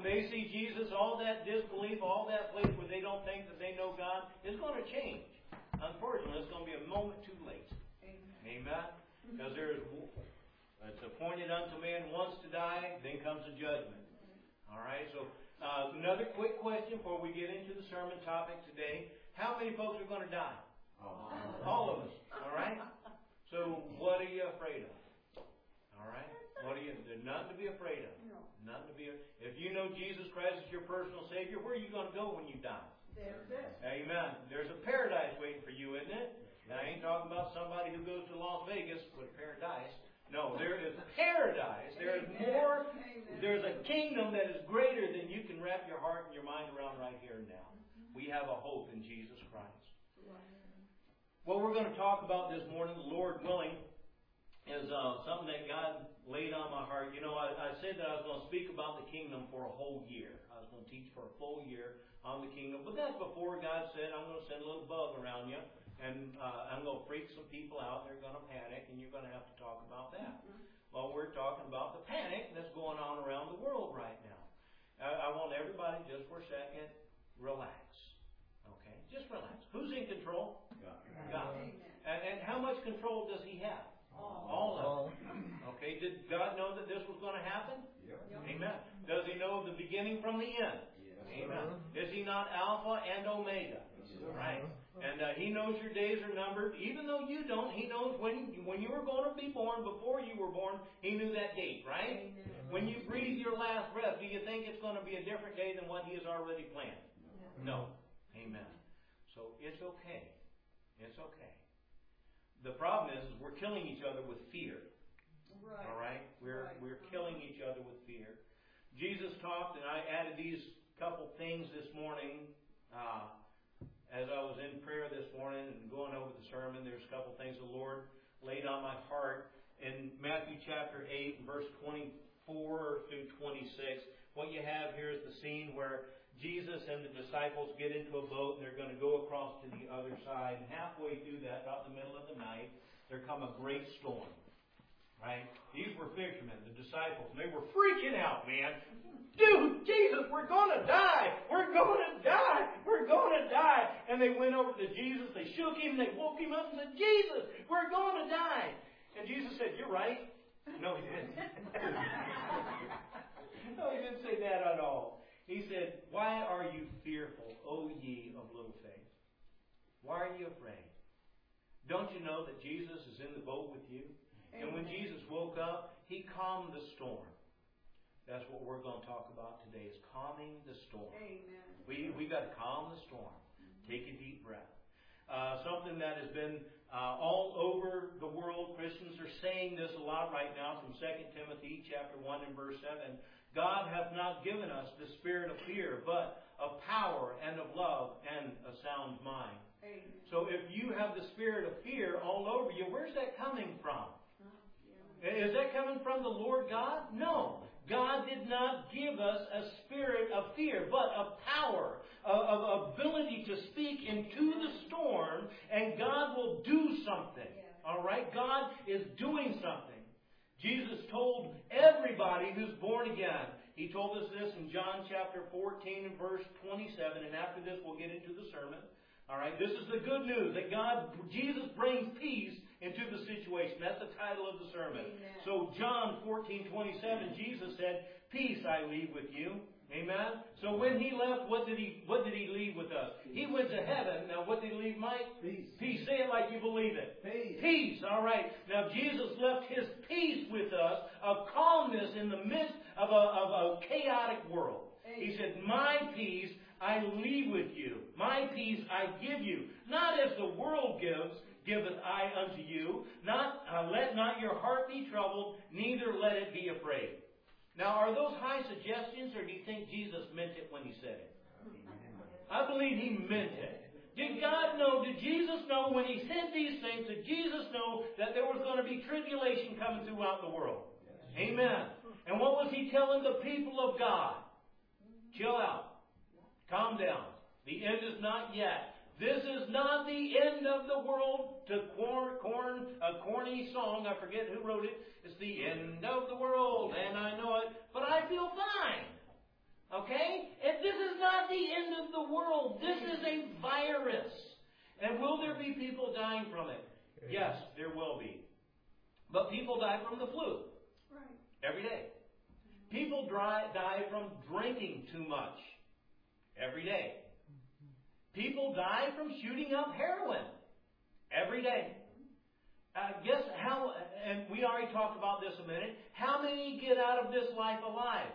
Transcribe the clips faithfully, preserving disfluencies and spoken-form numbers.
they see Jesus, all that disbelief, all that place where they don't think that they know God is going to change. Unfortunately, it's going to be a moment too late. Amen. Amen? Because there is, it's appointed unto man once to die, then comes the judgment. All right, so uh, another quick question before we get into the sermon topic today. How many folks are going to die? Oh. All of us. All right? So what are you afraid of? All right? What are you? There's nothing to be afraid of. No. Nothing to be. If you know Jesus Christ is your personal Savior, where are you going to go when you die? There's it. Amen. There's a paradise waiting for you, isn't it? Now, I ain't talking about somebody who goes to Las Vegas with paradise. No, there is paradise. There is more. There's a kingdom that is greater than you can wrap your heart and your mind around right here and now. We have a hope in Jesus Christ. What we're going to talk about this morning, the Lord willing, is uh, something that God laid on my heart. You know, I, I said that I was going to speak about the kingdom for a whole year. I was going to teach for a full year on the kingdom. But that's before God said, I'm going to send a little bug around you. And uh, I'm going to freak some people out. They're going to panic, and you're going to have to talk about that. Well, we're talking about the panic that's going on around the world right now. I, I want everybody just for a second, relax. Okay? Just relax. Who's in control? God. God. And, and how much control does He have? All, All of it. Okay? Did God know that this was going to happen? Yep. Amen. Does He know the beginning from the end? Yes. Amen. Is He not Alpha and Omega? Yes. Right. And uh, He knows your days are numbered. Even though you don't, He knows when when you were going to be born, before you were born, He knew that date, right? Amen. When you breathe your last breath, do you think it's going to be a different day than what He has already planned? No. no. Amen. So it's okay. It's okay. The problem is, is we're killing each other with fear. Right. All right? We're, right. we're killing each other with fear. Jesus talked, and I added these couple things this morning. Uh, As I was in prayer this morning and going over the sermon, there's a couple things the Lord laid on my heart. In Matthew chapter eight, verse twenty-four through twenty-six, what you have here is the scene where Jesus and the disciples get into a boat and they're going to go across to the other side. And halfway through that, about the middle of the night, there come a great storm. Right? These were fishermen, the disciples, and they were freaking out, man. Dude, Jesus, we're going to die. We're going to die. We're going to die. And they went over to Jesus. They shook Him. They woke Him up and said, Jesus, we're going to die. And Jesus said, you're right. No, He didn't. No, He didn't say that at all. He said, why are you fearful, O ye of little faith? Why are you afraid? Don't you know that Jesus is in the boat with you? And when Jesus woke up, He calmed the storm. That's what we're going to talk about today, is calming the storm. Amen. We we got to calm the storm. Mm-hmm. Take a deep breath. Uh, something that has been uh, all over the world. Christians are saying this a lot right now from Second Timothy chapter one and verse seven. God hath not given us the spirit of fear, but of power and of love and a sound mind. Amen. So if you have the spirit of fear all over you, where's that coming from? Is that coming from the Lord God? No. God did not give us a spirit of fear, but of power, of, of ability to speak into the storm, and God will do something. All right? God is doing something. Jesus told everybody who's born again. He told us this in John chapter fourteen and verse twenty-seven, and after this we'll get into the sermon. All right? This is the good news, that God, Jesus brings peace into the situation. That's the title of the sermon. Amen. So John fourteen twenty-seven, Jesus said, peace I leave with you. Amen? So when He left, what did He what did He leave with us? He went to heaven. Now what did He leave, Mike? Peace. Peace. Say it like you believe it. Peace. Peace. All right. Now Jesus left His peace with us, a calmness in the midst of a, of a chaotic world. Amen. He said, my peace I leave with you. My peace I give you. Not as the world gives, giveth I unto you. Not uh, let not your heart be troubled, neither let it be afraid. Now, are those high suggestions, or do you think Jesus meant it when He said it? I believe He meant it. Did God know, did Jesus know when He said these things, did Jesus know that there was going to be tribulation coming throughout the world? Amen. And what was He telling the people of God? Chill out. Calm down. The end is not yet. This is not the end of the world. To corn, corn, a corny song, I forget who wrote it. It's the end of the world, and I know it, but I feel fine. Okay? And this is not the end of the world. This is a virus. And will there be people dying from it? Yes, there will be. But people die from the flu. Right. Every day. People dry, die from drinking too much. Every day. People die from shooting up heroin. Every day. Uh, guess how, and we already talked about this a minute, how many get out of this life alive?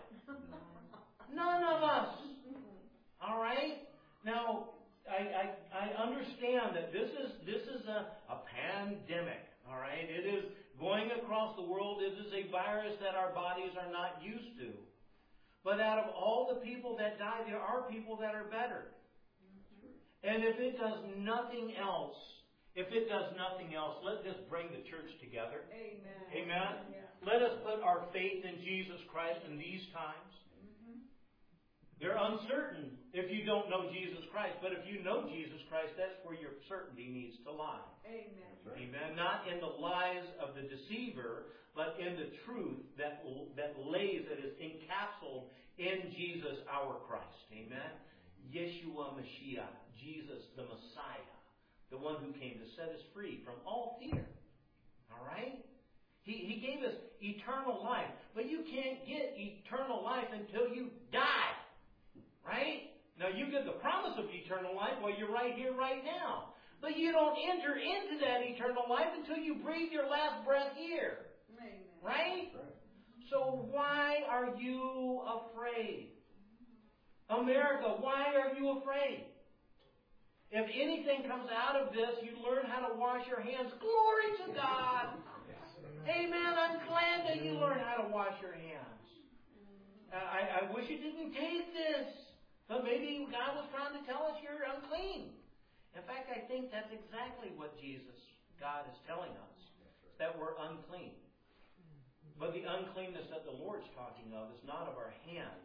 None of us. All right? Now, I, I, I understand that this is this is a, a pandemic. All right? It is going across the world. It is a virus that our bodies are not used to. But out of all the people that die, there are people that are better. And if it does nothing else, if it does nothing else, let this bring the church together. Amen. Amen. Yeah. Let us put our faith in Jesus Christ in these times. Mm-hmm. They're uncertain if you don't know Jesus Christ. But if you know Jesus Christ, that's where your certainty needs to lie. Amen. Amen. Not in the lies of the deceiver, but in the truth that, that lays, that is encapsulated in Jesus our Christ. Amen. Yeshua Mashiach, Jesus the Messiah, the one who came to set us free from all fear. All right? He, he gave us eternal life. But you can't get eternal life until you die. Right? Now you get the promise of eternal life while you're right here, right now. But you don't enter into that eternal life until you breathe your last breath here. Amen. Right? So why are you afraid? America, why are you afraid? If anything comes out of this, you learn how to wash your hands. Glory to God. Amen. I'm glad that you learn how to wash your hands. Uh, I, I wish you didn't take this. But maybe God was trying to tell us you're unclean. In fact, I think that's exactly what Jesus, God, is telling us. That we're unclean. But the uncleanness that the Lord's talking of is not of our hands.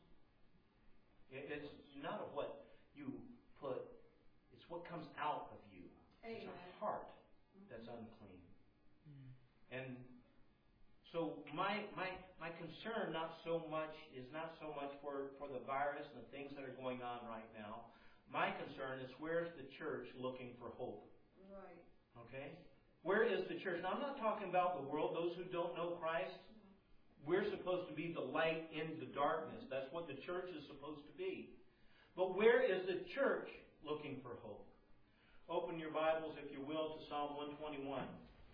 It's not of what you put. It's what comes out of you. It's a heart that's unclean. And so my my my concern not so much is not so much for, for the virus and the things that are going on right now. My concern is, where's the church looking for hope? Right. Okay? Where is the church? Now I'm not talking about the world, those who don't know Christ. We're supposed to be the light in the darkness. That's what the church is supposed to be. But where is the church looking for hope? Open your Bibles, if you will, to Psalm one twenty-one.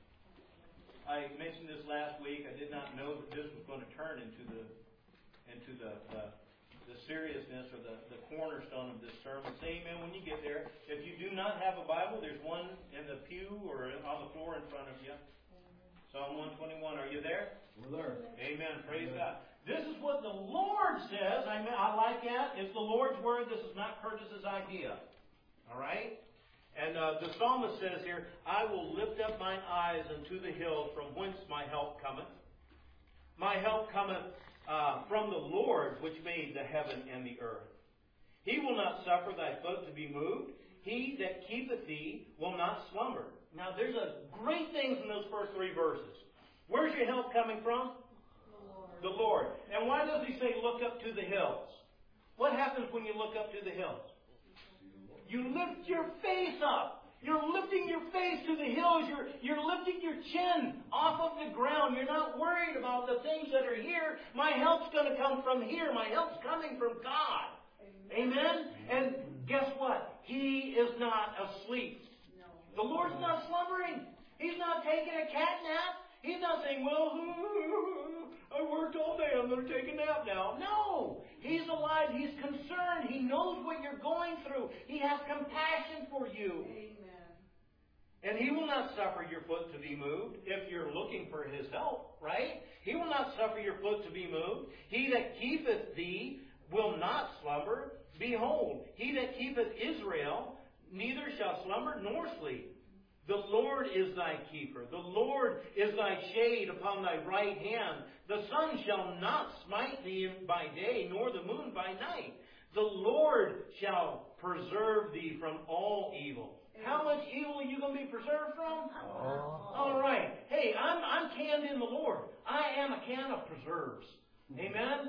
I mentioned this last week. I did not know that this was going to turn into the into the the, the seriousness or the, the cornerstone of this sermon. Say amen when you get there. If you do not have a Bible, there's one in the pew or on the floor in front of you. Psalm one twenty-one. Are you there? We're there. Amen. Praise God. This is what the Lord says. I mean, I like that. It's the Lord's word. This is not Curtis's idea. All right? And uh, the psalmist says here, I will lift up mine eyes unto the hills, from whence my help cometh. My help cometh uh, from the Lord, which made the heaven and the earth. He will not suffer thy foot to be moved. He that keepeth thee will not slumber. Now, there's a great things in those first three verses. Where's your help coming from? The Lord. The Lord. And why does he say look up to the hills? What happens when you look up to the hills? You lift your face up. You're lifting your face to the hills. You're, you're lifting your chin off of the ground. You're not worried about the things that are here. My help's going to come from here. My help's coming from God. Amen? Amen? And guess what? He is not asleep. No. The Lord's not slumbering. He's not taking a cat nap. He's not saying, well, I worked all day. I'm going to take a nap now. No. He's alive. He's concerned. He knows what you're going through. He has compassion for you. Amen. And He will not suffer your foot to be moved if you're looking for His help, right? He will not suffer your foot to be moved. He that keepeth thee will not slumber. Behold, He that keepeth Israel neither shall slumber nor sleep. The Lord is thy keeper. The Lord is thy shade upon thy right hand. The sun shall not smite thee by day, nor the moon by night. The Lord shall preserve thee from all evil. How much evil are you going to be preserved from? Oh. All right. Hey, I'm, I'm canned in the Lord. I am a can of preserves. Amen? I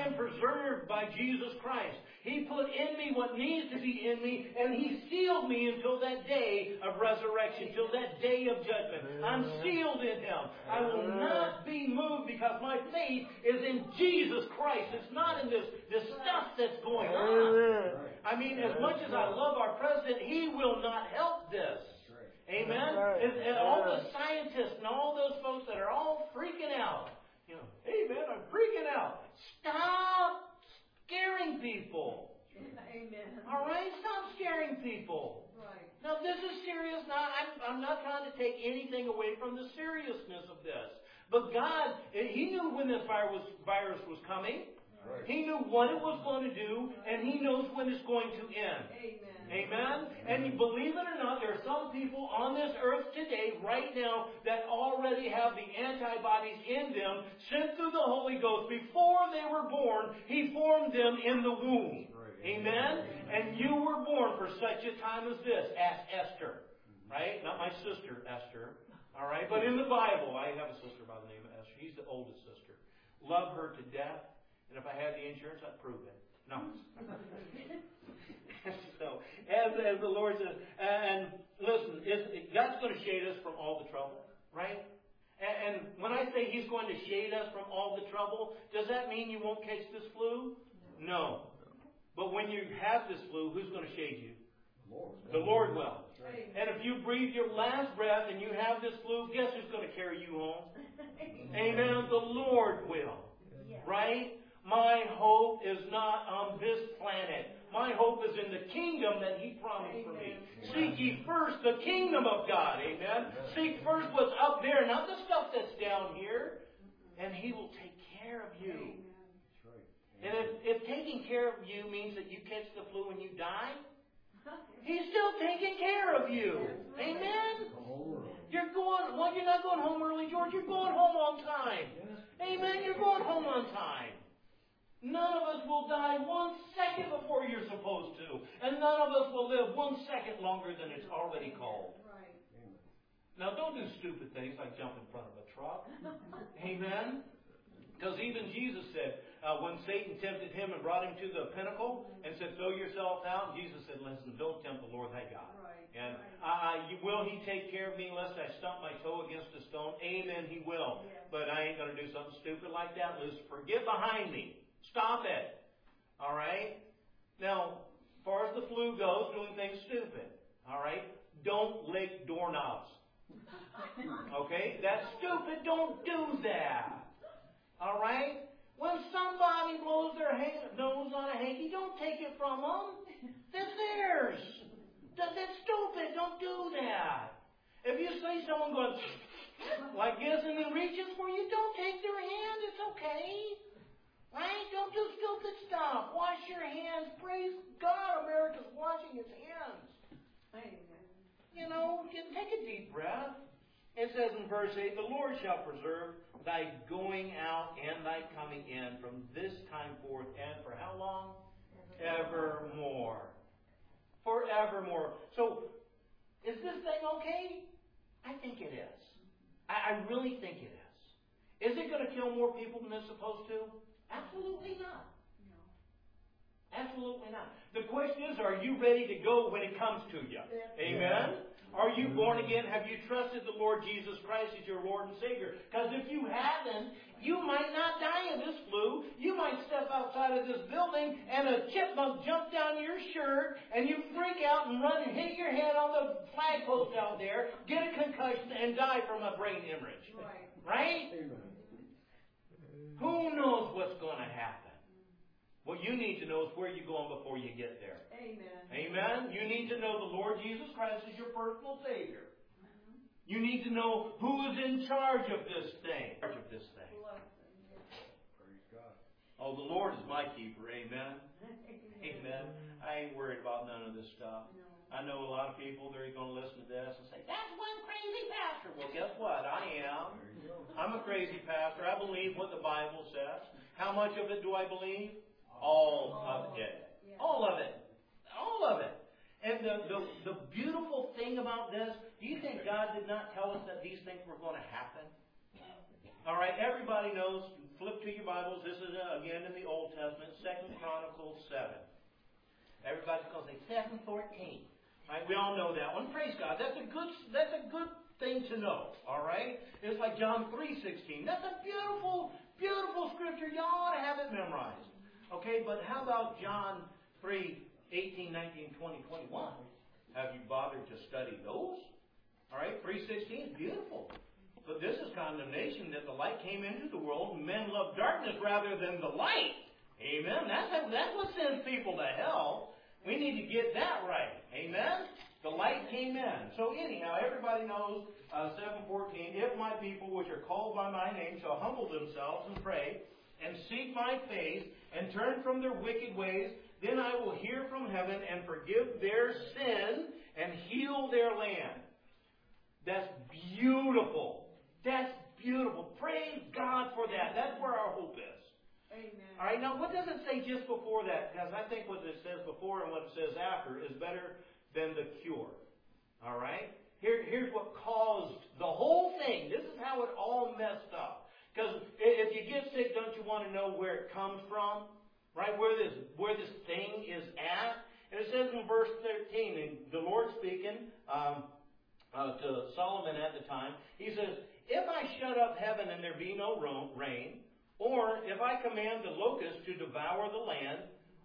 am preserved by Jesus Christ. He put in me what needs to be in me, and He sealed me until that day of resurrection, till that day of judgment. I'm sealed in Him. I will not be moved because my faith is in Jesus Christ. It's not in this, this stuff that's going on. I mean, as much as I love our president, he will not help this. Amen? And, and all the scientists and all those folks that are all freaking out. You know, hey man, I'm freaking out. Stop scaring people. Amen. All right? Stop scaring people. Right. Now, this is serious. Now, I'm, I'm not trying to take anything away from the seriousness of this. But God, He knew when this virus, virus was coming. Right. He knew what it was going to do, and He knows when it's going to end. Amen. Amen? And you believe it or not, there are some people on this earth today, right now, that already have the antibodies in them, sent through the Holy Ghost. Before they were born, He formed them in the womb. Amen? And you were born for such a time as this. Ask Esther. Right? Not my sister, Esther. All right? But in the Bible, I have a sister by the name of Esther. She's the oldest sister. Love her to death. And if I had the insurance, I'd prove it. No. So, as, as the Lord says, and listen, it's, God's going to shade us from all the trouble, right? And, and when I say He's going to shade us from all the trouble, does that mean you won't catch this flu? No. But when you have this flu, who's going to shade you? Lord. The Lord will. Right. And if you breathe your last breath and you have this flu, guess who's going to carry you home? Amen. The Lord will. Yeah. Right? My hope is not on this planet. My hope is in the kingdom that He promised for me. Seek ye first the kingdom of God. Amen. Seek first what's up there, not the stuff that's down here. And He will take care of you. And if, if taking care of you means that you catch the flu and you die, He's still taking care of you. Amen. You're going, well, you're not going home early, George. You're going home on time. Amen. You're going home on time. None of us will die one second before you're supposed to. And none of us will live one second longer than it's already called. Right. Now, don't do stupid things like jump in front of a truck. Amen? Because even Jesus said, uh, when Satan tempted Him and brought Him to the pinnacle and said, throw yourself out, Jesus said, listen, don't tempt the Lord thy God. Right. And uh, will He take care of me lest I stump my toe against a stone? Amen, He will. Yeah. But I ain't going to do something stupid like that, Lucifer. Get behind me. Stop it. All right? Now, as far as the flu goes, doing things stupid. All right? Don't lick doorknobs. Okay? That's stupid. Don't do that. All right? When somebody blows their hand, nose on a hanky, don't take it from them. That's theirs. That's stupid. Don't do that. If you see someone going like this and then reaches for you, don't take their hand. It's okay. Right? Don't do stupid stuff. Wash your hands. Praise God, America's washing its hands. Amen. You know, take a deep breath. It says in verse eight, the Lord shall preserve thy going out and thy coming in from this time forth and for how long? Evermore. Forevermore. So, is this thing okay? I think it is. I, I really think it is. Is it going to kill more people than it's supposed to? Absolutely not. No. Absolutely not. The question is, are you ready to go when it comes to you? Amen? Are you born again? Have you trusted the Lord Jesus Christ as your Lord and Savior? Because if you haven't, you might not die of this flu. You might step outside of this building and a chipmunk jump down your shirt and you freak out and run and hit your head on the flagpost out there, get a concussion, and die from a brain hemorrhage. Right? Right? Amen. Who knows what's going to happen? What you need to know is where you're going before you get there. Amen. Amen? You need to know the Lord Jesus Christ is your personal Savior. Mm-hmm. You need to know who is in charge of this thing. Charge of this thing. Praise God. Oh, the Lord is my keeper. Amen? Amen. I ain't worried about none of this stuff. No. I know a lot of people, they're going to listen to this and say, that's one crazy pastor. Well, guess what? I am. I'm a crazy pastor. I believe what the Bible says. How much of it do I believe? All of it. All of it. All of it. And the, the, the beautiful thing about this, do you think God did not tell us that these things were going to happen? All right, everybody knows, flip to your Bibles. This is, uh, again, in the Old Testament, Second Chronicles seven. Everybody's going to say seven fourteen. All right, we all know that one. Praise God. That's a good, that's a good thing to know. All right? It's like John three sixteen. That's a beautiful, beautiful scripture. You ought to have it memorized. Okay, but how about John three eighteen, nineteen, twenty, twenty-one? Have you bothered to study those? All right, three sixteen is beautiful. But this is condemnation, that the light came into the world, and men loved darkness rather than the light. Amen. That's, that's what sends people to hell. We need to get that right. Amen. The light came in. So anyhow, everybody knows uh, seven fourteen. If my people, which are called by my name, shall humble themselves and pray, and seek my face, and turn from their wicked ways, then I will hear from heaven and forgive their sin and heal their land. That's beautiful. That's beautiful. Praise God for that. That's where our hope is. Amen. All right, now what does it say just before that? Because I think what it says before and what it says after is better than the cure. All right? Here, here's what caused the whole thing. This is how it all messed up. Because if you get sick, don't you want to know where it comes from? Right? Where this, where this thing is at? And it says in verse thirteen, and the Lord speaking um, uh, to Solomon at the time, he says, if I shut up heaven and there be no rain, or if I command the locusts to devour the land,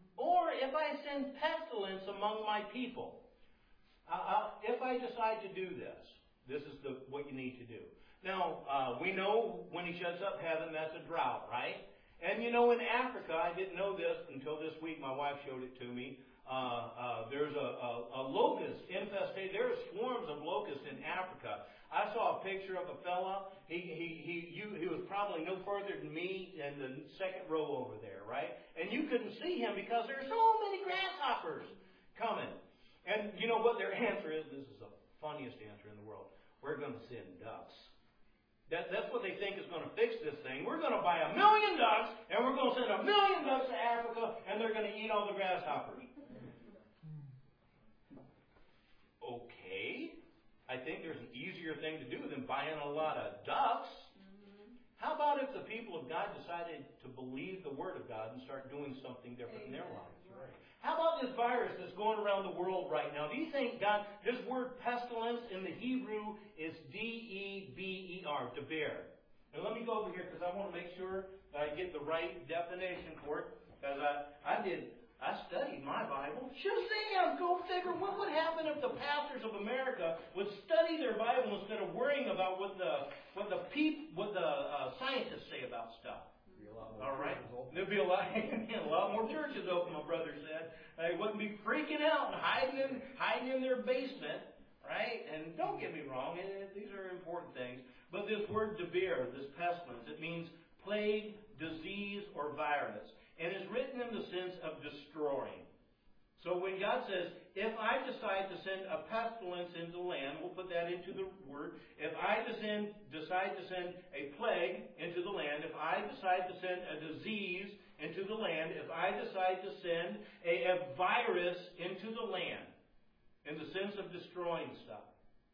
or if I send pestilence among my people, uh, uh, if I decide to do this, this is the, what you need to do. Now, uh, we know when he shuts up heaven, that's a drought, right? And you know, in Africa, I didn't know this until this week, my wife showed it to me, uh, uh, there's a, a, a locust infestation. There are swarms of locusts in Africa. I saw a picture of a fella. He he he you, he was probably no further than me in the second row over there, right? And you couldn't see him because there are so many grasshoppers coming. And you know what their answer is? This is the funniest answer in the world. We're going to send ducks. That, that's what they think is going to fix this thing. We're going to buy a million ducks, and we're going to send a million ducks to Africa, and they're going to eat all the grasshoppers. Okay. I think there's an easier thing to do than buying a lot of ducks. Mm-hmm. How about if the people of God decided to believe the Word of God and start doing something different Amen. In their lives? Right. How about this virus that's going around the world right now? Do you think God, this word pestilence in the Hebrew is D E B E R, deber. And let me go over here because I want to make sure that I get the right definition for it. Because I, I did... I studied my Bible. Shazam! Go figure what would happen if the pastors of America would study their Bible instead of worrying about what the what the peop, what the uh, scientists say about stuff. Be a lot more All right, open. there'd be a lot, a lot more churches open. My brother said they wouldn't be freaking out and hiding in hiding in their basement, right? And don't get me wrong, it, it, these are important things. But this word deber, this pestilence, it means plague, disease, or virus. And is written in the sense of destroying. So when God says, if I decide to send a pestilence into the land, we'll put that into the word. If I descend, decide to send a plague into the land, if I decide to send a disease into the land, if I decide to send a, a virus into the land, in the sense of destroying stuff.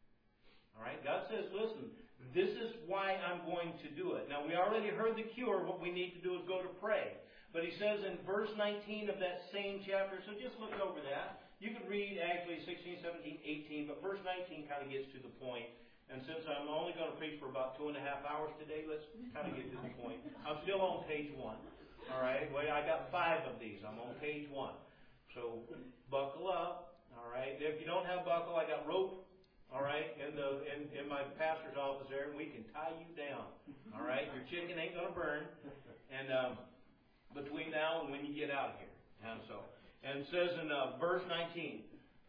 All right? God says, listen, this is why I'm going to do it. Now, we already heard the cure. What we need to do is go to pray. But he says in verse nineteen of that same chapter, so just look over that. You could read actually sixteen, seventeen, eighteen, but verse nineteen kind of gets to the point. And since I'm only going to preach for about two and a half hours today, let's kind of get to the point. I'm still on page one. All right? Well, I got five of these. I'm on page one. So buckle up. All right? If you don't have buckle, I got rope. All right? In the in, in my pastor's office there, and we can tie you down. All right? Your chicken ain't going to burn. And um between now and when you get out of here. And so, and it says in uh, verse nineteen,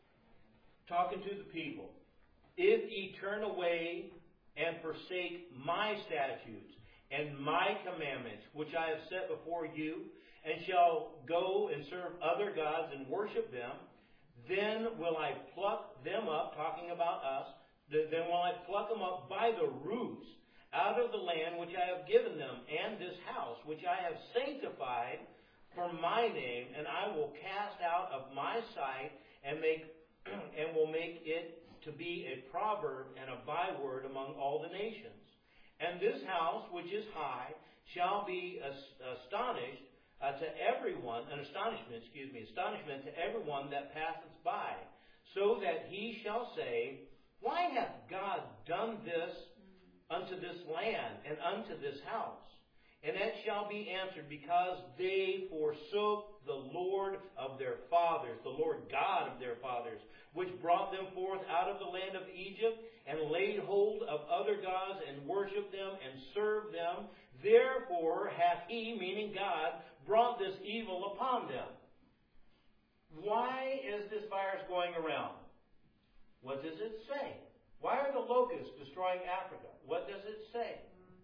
talking to the people, if ye turn away and forsake my statutes and my commandments, which I have set before you, and shall go and serve other gods and worship them, then will I pluck them up, talking about us, then will I pluck them up by the roots, out of the land which I have given them, and this house which I have sanctified for my name, and I will cast out of my sight, and make and will make it to be a proverb and a byword among all the nations. And this house, which is high, shall be astonished uh, to everyone, an astonishment, excuse me, astonishment to everyone that passeth by, so that he shall say, Why hath God done this unto this land and unto this house? And it shall be answered, because they forsook the Lord of their fathers, the Lord God of their fathers, which brought them forth out of the land of Egypt, and laid hold of other gods, and worshipped them, and served them. Therefore hath he, meaning God, brought this evil upon them. Why is this virus going around? What does it say? Why are the locusts destroying Africa? What does it say?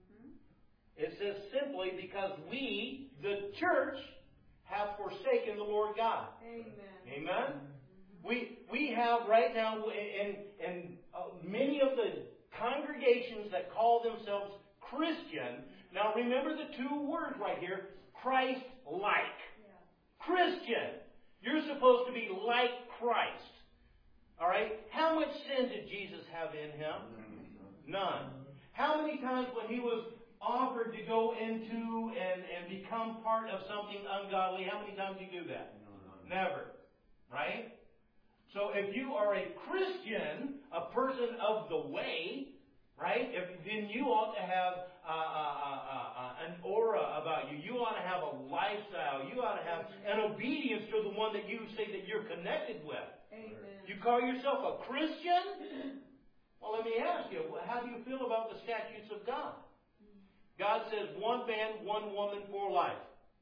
It says simply because we, the church, have forsaken the Lord God. Amen. Amen? We we have right now, in, in uh, many of the congregations that call themselves Christian, now remember the two words right here, Christ-like. Yeah. Christian. You're supposed to be like Christ. All right? How much sin did Jesus have in him? None. How many times when he was offered to go into and, and become part of something ungodly, how many times did he do that? Never. Right? So if you are a Christian, a person of the way, right, if, then you ought to have uh, uh, uh, uh, an aura about you. You ought to have a lifestyle. You ought to have an obedience to the one that you say that you're connected with. Amen. You call yourself a Christian? Well, let me ask you, how do you feel about the statutes of God? God says one man, one woman for life.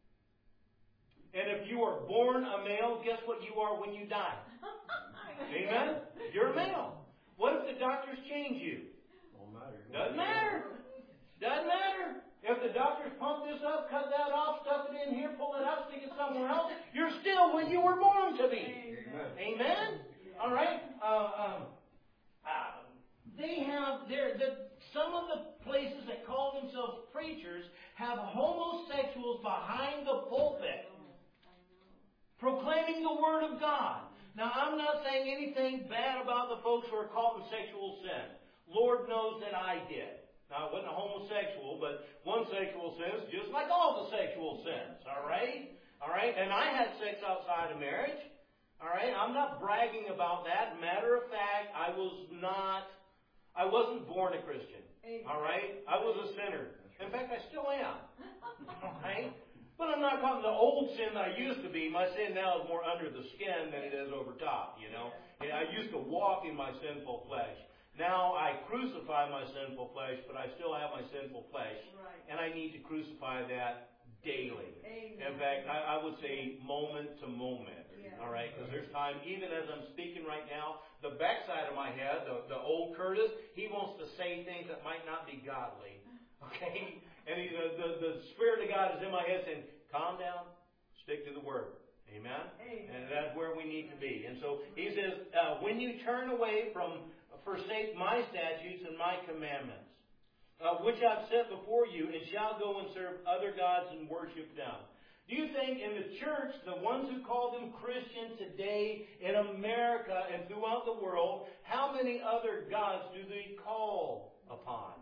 And if you are born a male, guess what you are when you die? Amen? You're a male. What if the doctors change you? Don't matter. Doesn't matter. Doesn't matter. If the doctors pump this up, cut that off, stuff it in here, pull it out, stick it somewhere else, you're still what you were born to be. Amen. Amen? All right? Uh, um, uh, they have their... The, Some of the places that call themselves preachers have homosexuals behind the pulpit proclaiming the Word of God. Now, I'm not saying anything bad about the folks who are caught in sexual sin. Lord knows that I did. Now, I wasn't a homosexual, but one sexual sin is just like all the sexual sins. All right? All right? And I had sex outside of marriage. All right? I'm not bragging about that. Matter of fact, I was not... I wasn't born a Christian. All right? I was a sinner. In fact, I still am. All right? But I'm not talking the old sin that I used to be. My sin now is more under the skin than it is over top, you know? Yeah, I used to walk in my sinful flesh. Now I crucify my sinful flesh, but I still have my sinful flesh. Right. And I need to crucify that daily. Amen. In fact, I, I would say moment to moment. Yeah. All right? Because there's time, even as I'm speaking right now, the backside of my head, the, the old Curtis, he wants to say things that might not be godly. Okay? And he, the, the, the Spirit of God is in my head saying, calm down, stick to the Word. Amen? Amen. And that's where we need to be. And so he says, uh, when you turn away from, forsake my statutes and my commandments, uh, which I've set before you, and shall go and serve other gods and worship them. Do you think in the church, the ones who call them Christian today in America and throughout the world, how many other gods do they call upon?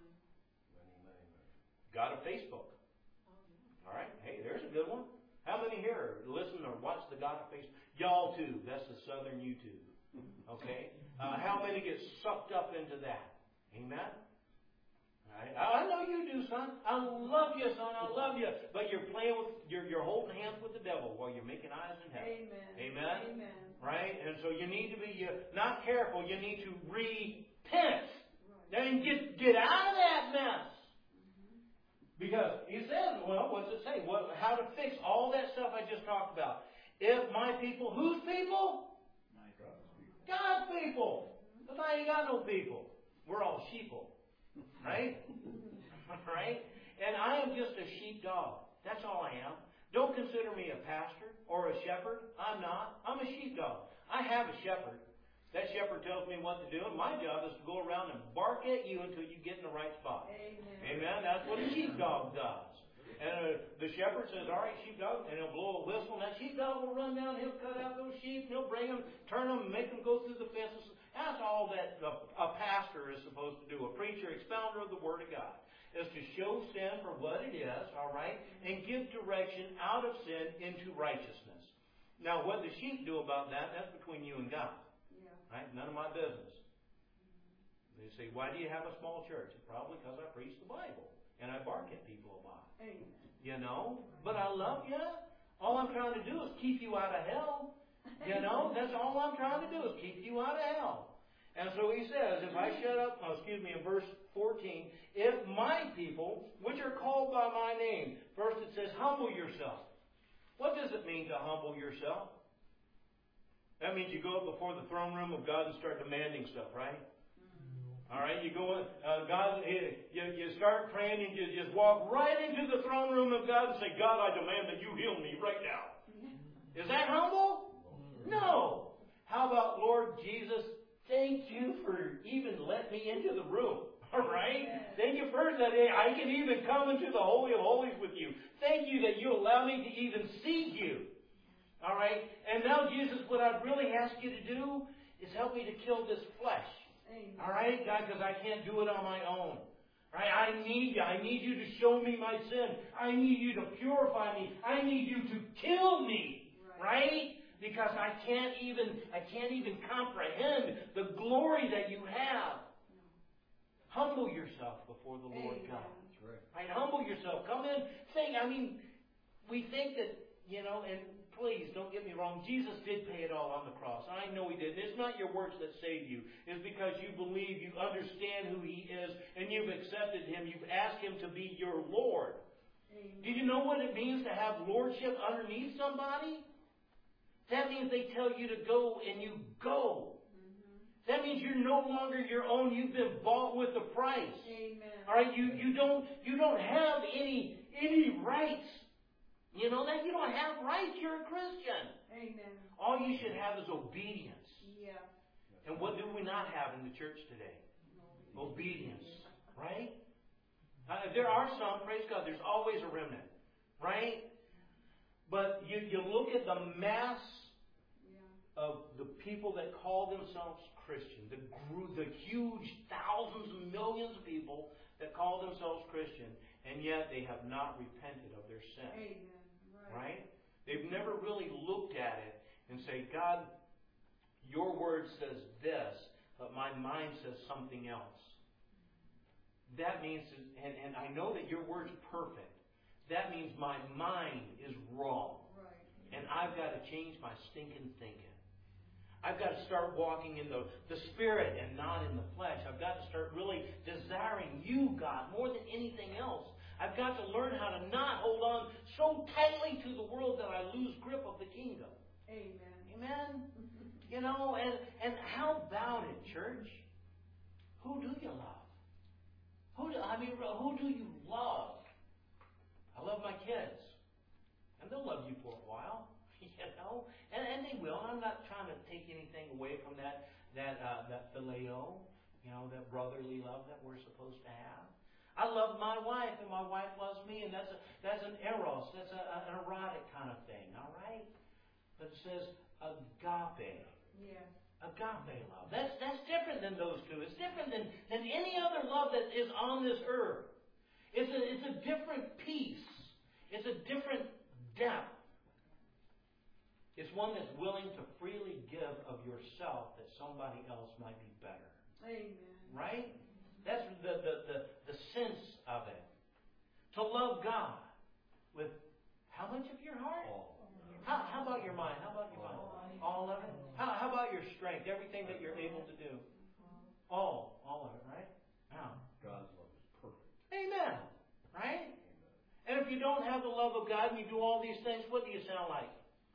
God of Facebook. All right. Hey, there's a good one. How many here listen or watch the God of Facebook? Y'all too. That's the Southern YouTube. Okay. Uh, how many get sucked up into that? Amen. All right. I know you do, son. I love you, son. I love you. But you're playing with, you're, you're holding hands with the devil while you're making eyes in heaven. Amen. Amen. Amen. Right? And so you need to be uh, not careful. You need to repent. Right. And get get out of that mess. Because he says, well, what's it say? What, how to fix all that stuff I just talked about. If my people, whose people? My God's people. God's people. Because I ain't got no people. We're all sheeple. Right? Right? And I am just a sheepdog. That's all I am. Don't consider me a pastor or a shepherd. I'm not. I'm a sheepdog. I have a shepherd. That shepherd tells me what to do, and my job is to go around and bark at you until you get in the right spot. Amen. Amen? That's what a sheepdog does. And uh, the shepherd says, all right, sheepdog, and he'll blow a whistle, and that sheepdog will run down, he'll cut out those sheep, and he'll bring them, turn them, and make them go through the fences. That's all that a, a pastor is supposed to do, a preacher, expounder of the Word of God, is to show sin for what it is, all right, and give direction out of sin into righteousness. Now, what the sheep do about that, that's between you and God. Yeah. Right? None of my business. They say, why do you have a small church? Probably because I preach the Bible, and I bark at people about it. Amen. You know? But I love you. All I'm trying to do is keep you out of hell. You know? That's all I'm trying to do is keep you out of hell. And so he says, if I shut up, oh, excuse me, in verse fourteen, if my people, which are called by my name, first it says, humble yourself. What does it mean to humble yourself? That means you go up before the throne room of God and start demanding stuff, right? Mm-hmm. All right, you go, uh, God, you, you start praying and you just walk right into the throne room of God and say, God, I demand that you heal me right now. Is that humble? No. How about, Lord Jesus, thank you for even letting me into the room. All right? Yes. Thank you first that I can even come into the Holy of Holies with you. Thank you that you allow me to even see you. All right? And now, Jesus, what I really ask you to do is help me to kill this flesh. Amen. All right, God, because I can't do it on my own. All right? I need you. I need you to show me my sin. I need you to purify me. I need you to kill me. Right? right? Because I can't even I can't even comprehend the glory that you have. Humble yourself before the Lord Amen. God. That's right. Right? Humble yourself. Come in. Think. I mean, we think that, you know, and please don't get me wrong. Jesus did pay it all on the cross. I know He did. It's not your works that save you. It's because you believe, you understand who He is, and you've accepted Him. You've asked Him to be your Lord. Amen. Do you know what it means to have lordship underneath somebody? That means they tell you to go and you go. That means you're no longer your own. You've been bought with a price. Amen. All right, you, you don't you don't have any any rights. You know that you don't have rights. You're a Christian. Amen. All you should have is obedience. Yeah. And what do we not have in the church today? Obedience, right? Uh, there are some. Praise God. There's always a remnant, right? But you you look at the mass of the people that call themselves Christian, the group, the huge thousands and millions of people that call themselves Christian, and yet they have not repented of their sin. Amen. Right. Right? They've never really looked at it and say, God, your word says this, but my mind says something else. That means, and, and I know that your word's perfect. That means my mind is wrong. Right. And I've got to change my stinking thinking. I've got to start walking in the, the Spirit and not in the flesh. I've got to start really desiring you, God, more than anything else. I've got to learn how to not hold on so tightly to the world that I lose grip of the kingdom. Amen. Amen? You know, and, and how about it, church? Who do you love? Who do, I mean, who do you love? I love my kids. And they'll love you for a while. You know, and, and they will. And I'm not trying to take anything away from that that uh, that phileo, you know, that brotherly love that we're supposed to have. I love my wife, and my wife loves me, and that's a, that's an eros, that's a, an erotic kind of thing. All right, but it says agape. Yeah. Agape love. That's that's different than those two. It's different than, than any other love that is on this earth. It's a it's a different peace. It's a different depth. It's one that's willing to freely give of yourself that somebody else might be better. Amen. Right? That's the, the, the, the sense of it. To love God with how much of your heart? All. How, how about your mind? How about your mind? All of it? How, how about your strength? Everything that you're able to do? All. All of it, right? Now. God's love is perfect. Amen. Right? And if you don't have the love of God and you do all these things, what do you sound like?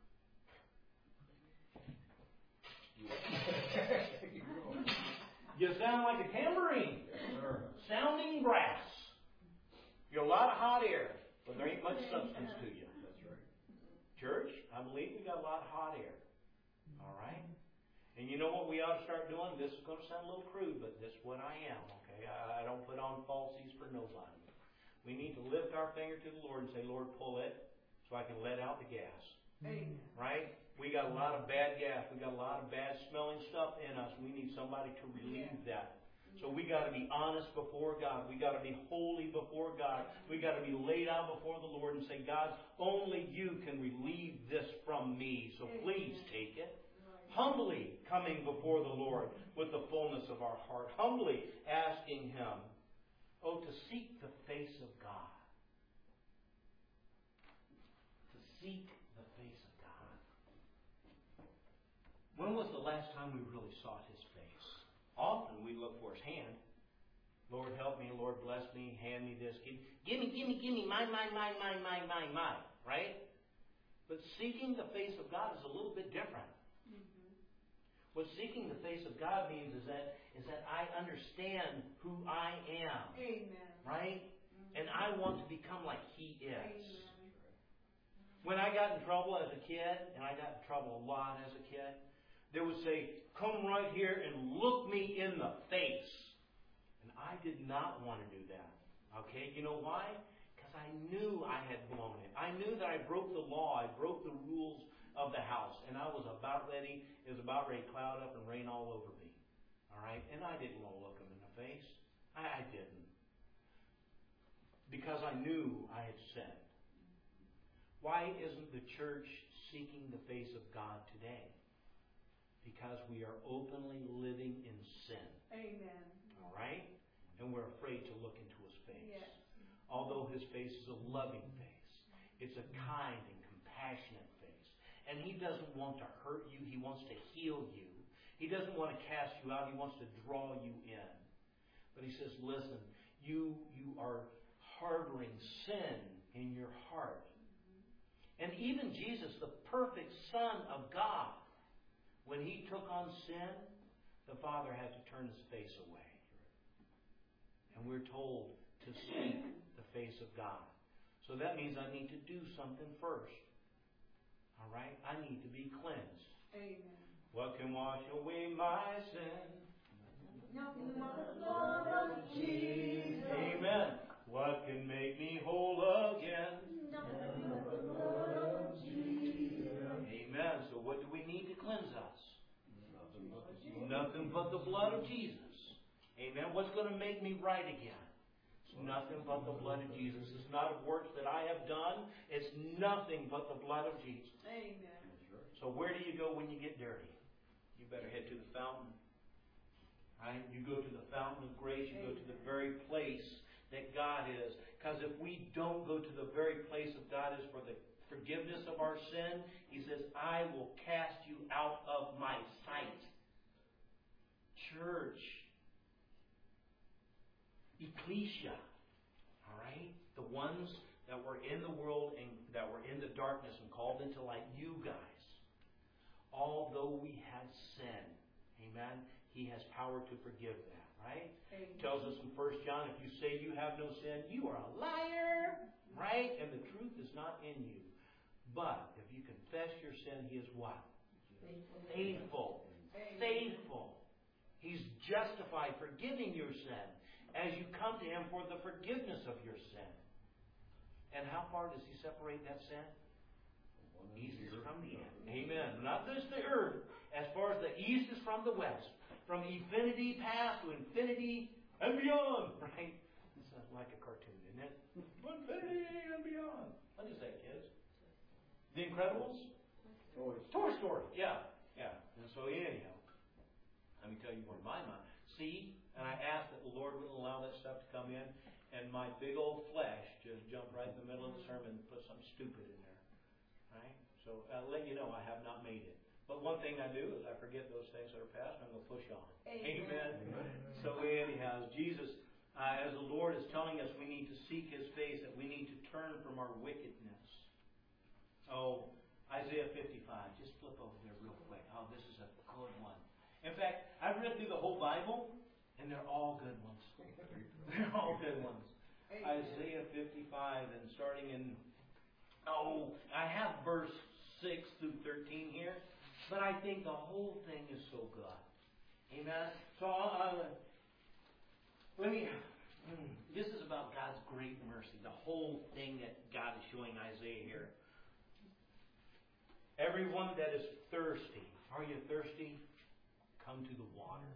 You sound like a tambourine. Yes, sounding brass. You're a lot of hot air, but there ain't much substance to you. That's right. Church, I believe we got a lot of hot air. All right? And you know what we ought to start doing? This is going to sound a little crude, but this is what I am, okay? I, I don't put on falsies for nobody. We need to lift our finger to the Lord and say, Lord, pull it so I can let out the gas. Amen. Right? We got a lot of bad gas. We got a lot of bad smelling stuff in us. We need somebody to relieve Yeah. that. So we got to be honest before God. We got to be holy before God. We got to be laid out before the Lord and say, God, only you can relieve this from me. So please take it. Humbly coming before the Lord with the fullness of our heart. Humbly asking Him, oh, to seek the face of God. To seek the face of God. When was the last time we really sought His face? Often we look for His hand. Lord, help me. Lord, bless me. Hand me this. Give, give me, give me, give me. My, my, my, my, my, my, my. Right? But seeking the face of God is a little bit different. What seeking the face of God means is that is that I understand who I am. Amen. Right? Mm-hmm. And I want to become like He is. Amen. When I got in trouble as a kid, and I got in trouble a lot as a kid, they would say, come right here and look me in the face. And I did not want to do that. Okay? You know why? Because I knew I had blown it. I knew that I broke the law. I broke the rules of the house. And I was about ready, it was about ready to cloud up and rain all over me. Alright? And I didn't want to look him in the face. I, I didn't. Because I knew I had sinned. Why isn't the church seeking the face of God today? Because we are openly living in sin. Amen. Alright? And we're afraid to look into His face. Yes. Although His face is a loving face. It's a kind and compassionate face. And He doesn't want to hurt you. He wants to heal you. He doesn't want to cast you out. He wants to draw you in. But He says, listen, you, you are harboring sin in your heart. And even Jesus, the perfect Son of God, when He took on sin, the Father had to turn His face away. And we're told to seek the face of God. So that means I need to do something first. All right? I need to be cleansed. Amen. What can wash away my sin? Nothing but the blood of Jesus. Amen. What can make me whole again? Nothing but the blood of Jesus. Amen. So what do we need to cleanse us? Nothing but the blood. Nothing but the blood of Jesus. Amen. What's going to make me right again? It's nothing but the blood of Jesus. It's not of works that I have done. It's nothing but the blood of Jesus. Amen. So where do you go when you get dirty? You better head to the fountain. Right? You go to the fountain of grace. You go to the very place that God is. Because if we don't go to the very place of God is for the forgiveness of our sin, He says, I will cast you out of my sight. Church. Ecclesia. Alright? The ones that were in the world and that were in the darkness and called into light, you guys. Although we had sin, amen, He has power to forgive that, right? He tells us in First John, if you say you have no sin, you are a liar, right? And the truth is not in you. But if you confess your sin, He is what? Faithful. Faithful. Faithful. He's justified, forgiving your sin as you come to Him for the forgiveness of your sin. And how far does He separate that sin? East is from the end. Amen. Not just the earth. As far as the east is from the west. From infinity past to infinity and beyond. Right? It sounds like a cartoon, isn't it? Infinity and beyond. What is that, kids? The Incredibles? Toy Toy Story. Yeah. Yeah. And so anyhow, let me tell you where my mind. See, and I asked that the Lord wouldn't allow that stuff to come in, and my big old flesh just jumped right in the middle of the sermon and put something stupid in there. Right? So I'll let you know I have not made it. But one thing I do is I forget those things that are past and I'm going to push on. Amen. Amen. Amen. So anyhow, Jesus, uh, as the Lord is telling us we need to seek His face, that we need to turn from our wickedness. Oh, Isaiah fifty-five. Just flip over there real quick. Oh, this is a good one. In fact, I've read through the whole Bible, and they're all good ones. They're all good ones. Amen. Isaiah fifty-five, and starting in, oh, I have verse six through thirteen here, but I think the whole thing is so good. Amen? So, uh, let me, This is about God's great mercy, the whole thing that God is showing Isaiah here. Everyone that is thirsty, are you thirsty? Come to the water.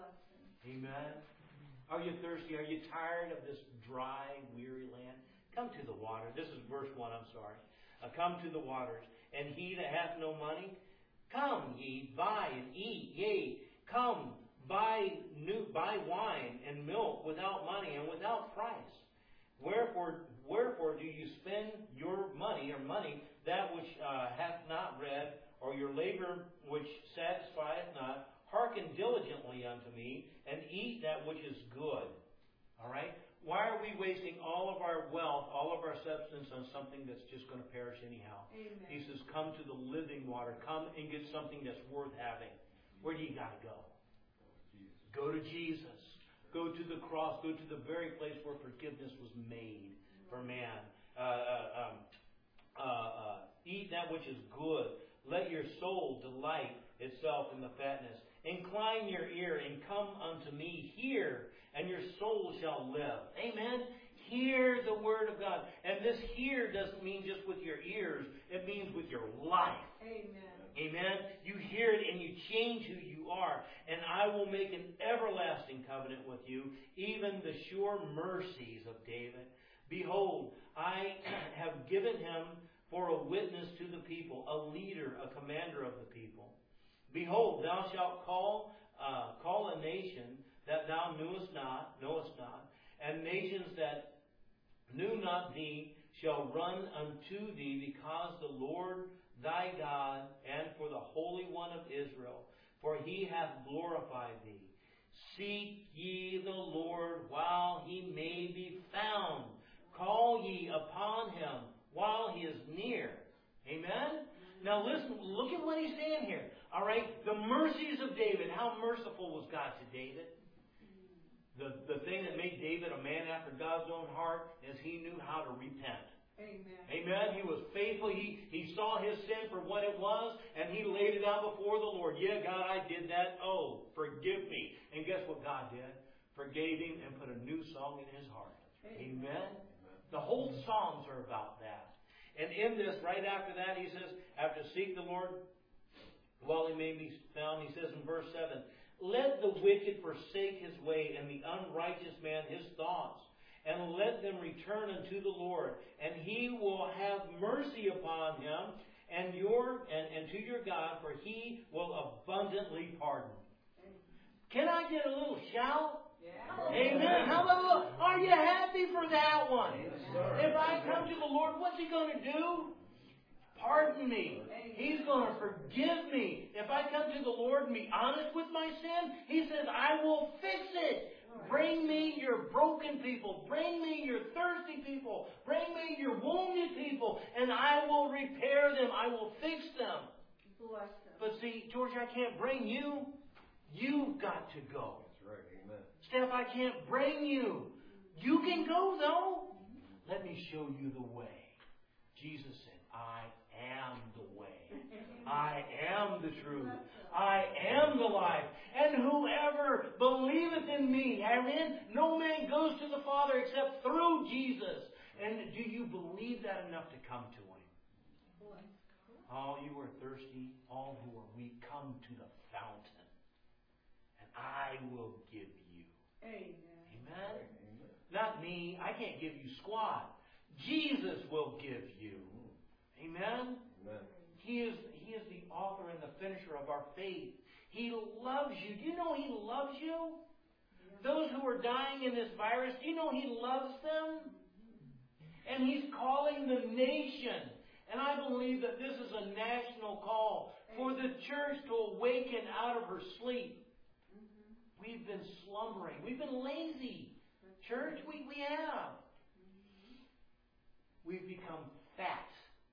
Amen. Are you thirsty? Are you tired of this dry, weary land? Come to the water. This is verse one, I'm sorry. Uh, come to the waters. And he that hath no money, come ye, buy and eat. Yea, come, buy new, buy wine and milk without money and without price. Wherefore, wherefore do you spend your money or money that which uh, hath not bread, or your labor which satisfieth not? Hearken diligently unto me, and eat that which is good. All right? Why are we wasting all of our wealth, all of our substance on something that's just going to perish anyhow? Amen. He says, come to the living water. Come and get something that's worth having. Where do you got to go? Go to Jesus. Go to the cross. Go to the very place where forgiveness was made for man. Uh, uh, um, uh, uh, eat that which is good. Let your soul delight itself in the fatness. Incline your ear and come unto me. Hear, and your soul shall live. Amen? Hear the word of God. And this hear doesn't mean just with your ears. It means with your life. Amen. Amen? You hear it and you change who you are. And I will make an everlasting covenant with you, even the sure mercies of David. Behold, I have given him for a witness to the people, a leader, a commander of the people. Behold, thou shalt call uh, call a nation that thou knewest not, knowest not, and nations that knew not thee shall run unto thee, because the Lord thy God, and for the Holy One of Israel, for he hath glorified thee. Seek ye the Lord while he may be found. Call ye upon him while he is near. Amen? Now listen, look at what he's saying here. All right, the mercies of David. How merciful was God to David? The, the thing that made David a man after God's own heart is he knew how to repent. Amen. Amen. He was faithful. He, he saw his sin for what it was, and he laid it out before the Lord. Yeah, God, I did that. Oh, forgive me. And guess what God did? Forgave him and put a new song in his heart. Amen. Amen. The whole Psalms are about that. And in this, right after that, he says, after seek the Lord while he may be found, he says in verse seven, let the wicked forsake his way, and the unrighteous man his thoughts, and let them return unto the Lord, and he will have mercy upon him, and your and, and to your God, for he will abundantly pardon. Can I get a little shout? Yeah. Amen. How about a little? Are you happy for that one? Yes, if I come to the Lord, what's he going to do? Pardon me. He's going to forgive me. If I come to the Lord and be honest with my sin, he says, I will fix it. Bring me your broken people. Bring me your thirsty people. Bring me your wounded people. And I will repair them. I will fix them. Bless them. But see, George, I can't bring you. You've got to go. That's right. Amen. Steph, I can't bring you. You can go, though. Let me show you the way. Jesus said, I am the way. I am the truth. I am the life. And whoever believeth in me, amen, no man goes to the Father except through Jesus. And do you believe that enough to come to him? All you are thirsty, all who are weak, come to the fountain, and I will give you. Amen. Amen? Amen. Not me. I can't give you squat. Jesus will give you. Amen? Amen. He is, he is the author and the finisher of our faith. He loves you. Do you know He loves you? Yeah. Those who are dying in this virus, do you know He loves them? And He's calling the nation. And I believe that this is a national call for the church to awaken out of her sleep. Mm-hmm. We've been slumbering. We've been lazy. Church, we, we have. Mm-hmm. We've become fat.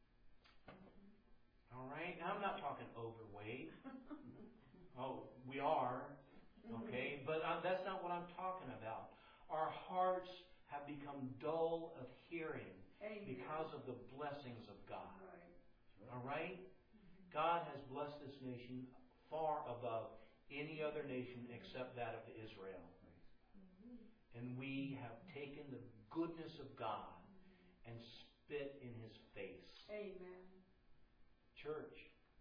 All right? Now, I'm not talking overweight. Oh, we are. Okay? But uh, that's not what I'm talking about. Our hearts have become dull of hearing. Amen. Because of the blessings of God. Right. All right? Mm-hmm. God has blessed this nation far above any other nation except that of Israel. Mm-hmm. and we have taken the goodness of God and spit in His face. Amen. Church,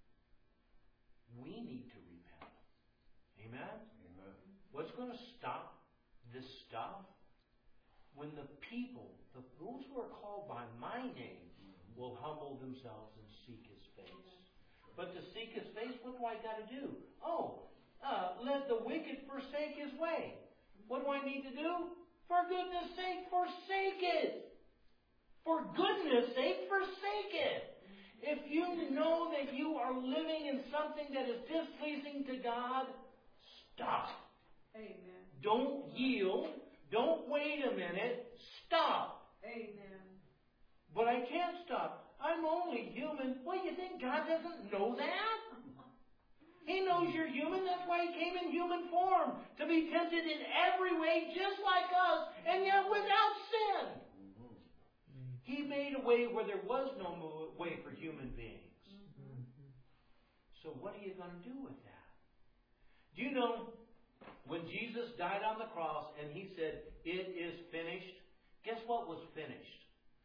we need to repent. Amen? Amen. What's going to stop this stuff? When the people, the, those who are called by my name, will humble themselves and seek His face. But to seek His face, what do I got to do? Oh, uh, let the wicked forsake his way. What do I need to do? For goodness sake, forsake it. For goodness sake, forsake it. If you know that you are living in something that is displeasing to God, stop. Amen. Don't yield. Don't wait a minute. Stop. Amen. But I can't stop. I'm only human. What, you think God doesn't know that? He knows you're human. That's why He came in human form. To be tempted in every way just like us, and yet without sin. He made a way where there was no way for human beings. So what are you going to do with that? Do you know, when Jesus died on the cross and He said, "It is finished," guess what was finished?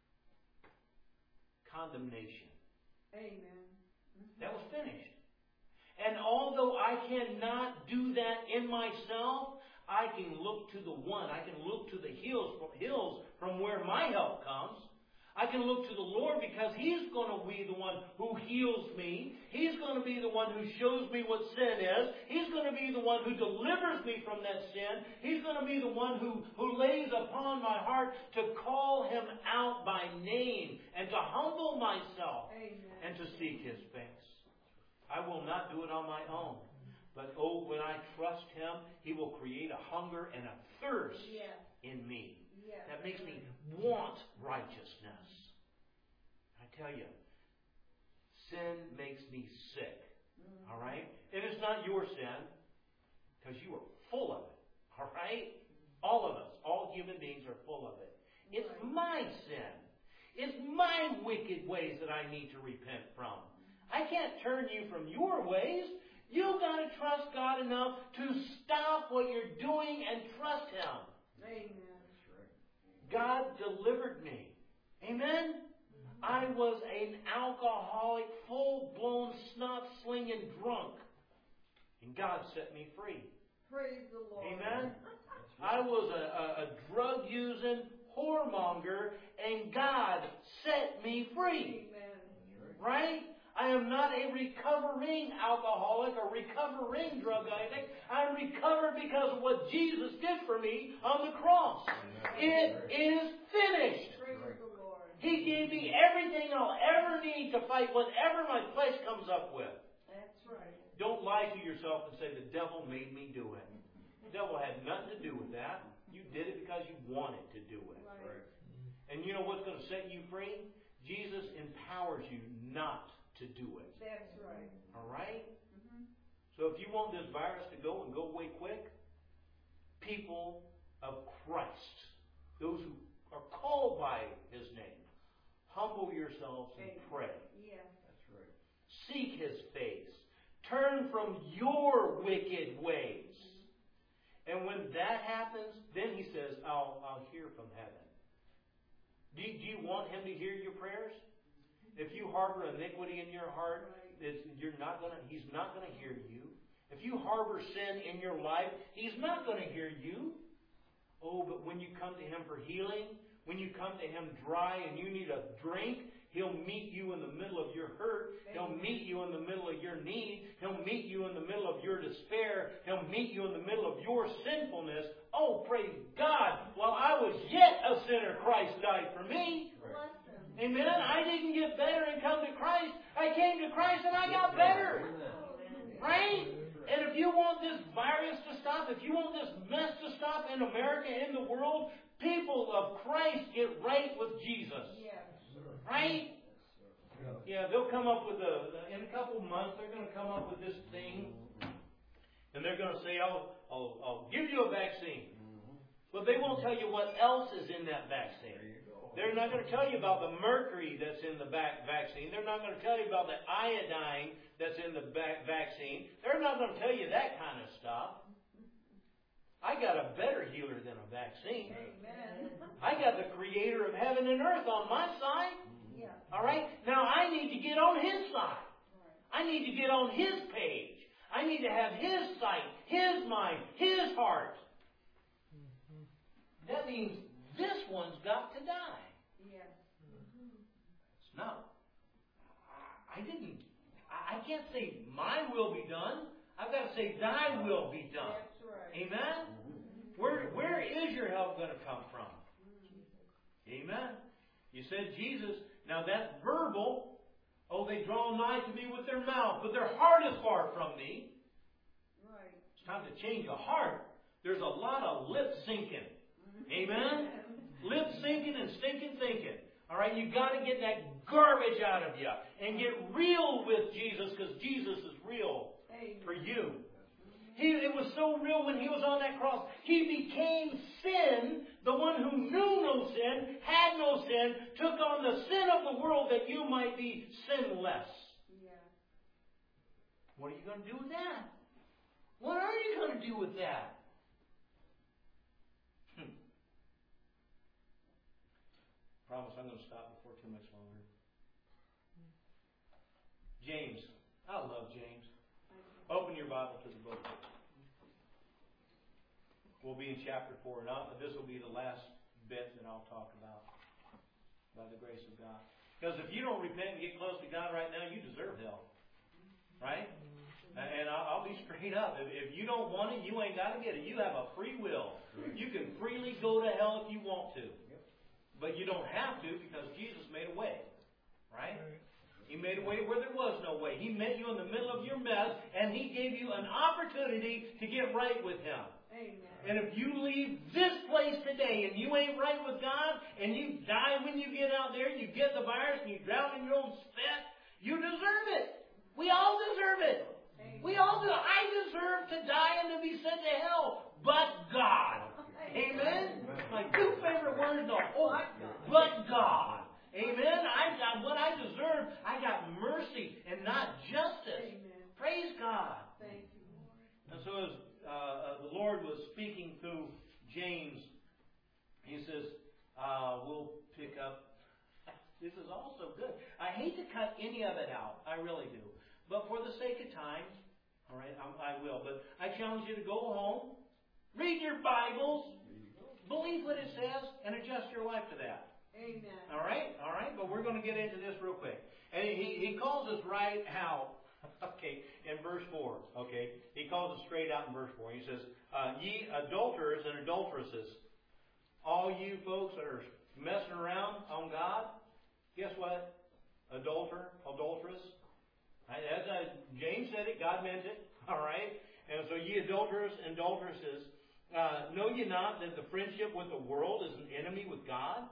Condemnation. Amen. That was finished. And although I cannot do that in myself, I can look to the one. I can look to the hills, hills from where my help comes. I can look to the Lord because He's going to be the one who heals me. He's going to be the one who shows me what sin is. He's going to be the one who delivers me from that sin. He's going to be the one who, who lays upon my heart to call Him out by name and to humble myself. Amen. And to seek His face. I will not do it on my own. But oh, when I trust Him, He will create a hunger and a thirst Yes. in me. Yes. That makes me want righteousness. I tell you, sin makes me sick. Mm-hmm. All right? And it's not your sin, because you are full of it. All right? All of us, all human beings are full of it. It's Right. my sin. It's my wicked ways that I need to repent from. I can't turn you from your ways. You've got to trust God enough to stop what you're doing and trust Him. Amen. God delivered me. Amen? I was an alcoholic, full-blown, snot-slinging drunk. And God set me free. Praise the Lord. Amen? I was a, a, a drug-using whoremonger, and God set me free. Amen. Right? I am not a recovering alcoholic or recovering drug addict. I'm recovered because of what Jesus did for me on the cross. It is finished. Praise the Lord. He gave me everything I'll ever need to fight whatever my flesh comes up with. That's right. Don't lie to yourself and say the devil made me do it. The devil had nothing to do with that. You did it because you wanted to do it. Right. And you know what's going to set you free? Jesus empowers you not to do it. That's right. All right? Mm-hmm. So if you want this virus to go and go away quick, people of Christ, those who are called by His name, humble yourselves and Amen. pray. Yes. That's right. Seek His face. Turn from your wicked ways. And when that happens, then He says, I'll, I'll hear from heaven. Do you, do you want Him to hear your prayers? If you harbor iniquity in your heart, it's, you're not gonna. He's not going to hear you. If you harbor sin in your life, He's not going to hear you. Oh, but when you come to Him for healing, when you come to Him dry and you need a drink, He'll meet you in the middle of your hurt. He'll meet you in the middle of your need. He'll meet you in the middle of your despair. He'll meet you in the middle of your sinfulness. Oh, praise God. While I was yet a sinner, Christ died for me. Amen. I didn't get better and come to Christ. I came to Christ and I got better. Right? And if you want this virus to stop, if you want this mess to stop in America, in the world, people of Christ get right with Jesus. Yes. Right? Yeah, they'll come up with a, in a couple months, they're going to come up with this thing. And they're going to say, I'll, I'll, I'll give you a vaccine. But they won't tell you what else is in that vaccine. They're not going to tell you about the mercury that's in the back vaccine. They're not going to tell you about the iodine that's in the back vaccine. They're not going to tell you that kind of stuff. I got a better healer than a vaccine. Amen. I got the creator of heaven and earth on my side. Yeah. All right? Now I need to get on his side. I need to get on his page. I need to have his sight, his mind, his heart. That means this one's got to die. Yes. No. I didn't. I can't say my will be done. I've got to say thy will be done. That's right. Amen? Where, where is your help going to come from? Amen? You said Jesus. Now that's verbal. Oh, they draw nigh to me with their mouth, but their heart is far from me. Right. It's time to change a heart. There's a lot of lip syncing. Amen? Lip syncing and stinking thinking. All right, you got to get that garbage out of you and get real with Jesus, because Jesus is real for you. He, it was so real when he was on that cross. He became sin. The one who knew no sin, had no sin, took on the sin of the world that you might be sinless. Yeah. What are you going to do with that? What are you going to do with that? Hmm. Promise I'm going to stop before too much longer. James. I love James. Open your Bible to the book. We'll be in chapter four. Now, this will be the last bit that I'll talk about by the grace of God. Because if you don't repent and get close to God right now, you deserve hell. Right? And I'll be straight up. If you don't want it, you ain't got to get it. You have a free will. You can freely go to hell if you want to. But you don't have to, because Jesus made a way. Right? He made a way where there was no way. He met you in the middle of your mess, and He gave you an opportunity to get right with Him. Amen. And if you leave this place today and you ain't right with God, and you die when you get out there, you get the virus and you drown in your own spit, you deserve it. We all deserve it. Amen. We all do. I deserve to die and to be sent to hell, but God. Amen? My two favorite words are, oh, but God. Amen? I got what I deserve. I got mercy and not justice. Amen. Praise God. Thank you, Lord. And so as uh, uh, the Lord was speaking through James, He says, uh, we'll pick up. This is also good. I hate to cut any of it out. I really do. But for the sake of time, all right, I'm, I will. But I challenge you to go home, read your Bibles, believe what it says, and adjust your life to that. Amen. All right? All right? But we're going to get into this real quick. And he, he calls us right out, okay, in verse four. Okay? He calls us straight out in verse four. He says, uh, ye adulterers and adulteresses, all you folks that are messing around on God, guess what? Adulterer, adulteress. As I, James said it, God meant it. All right? And so ye adulterers and adulteresses, uh, know ye not that the friendship with the world is an enemy with God?